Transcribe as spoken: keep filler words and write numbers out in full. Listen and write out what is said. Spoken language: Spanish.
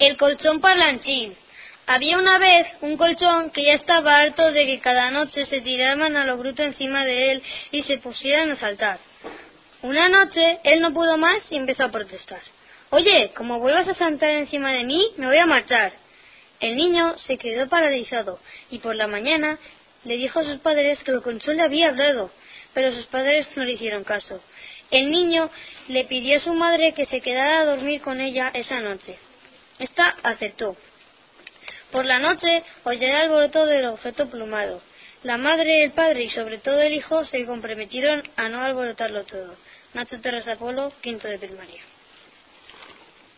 El colchón parlanchín. Había una vez un colchón que ya estaba harto de que cada noche se tiraran a lo bruto encima de él y se pusieran a saltar. Una noche él no pudo más y empezó a protestar. «Oye, como vuelvas a saltar encima de mí, me voy a marchar». El niño se quedó paralizado y por la mañana le dijo a sus padres que el colchón le había hablado, pero sus padres no le hicieron caso. El niño le pidió a su madre que se quedara a dormir con ella esa noche. Esta aceptó. Por la noche oyó el alboroto del objeto plumado. La madre, el padre y sobre todo el hijo se comprometieron a no alborotarlo todo. Nacho Terrasapolo, quinto de primaria.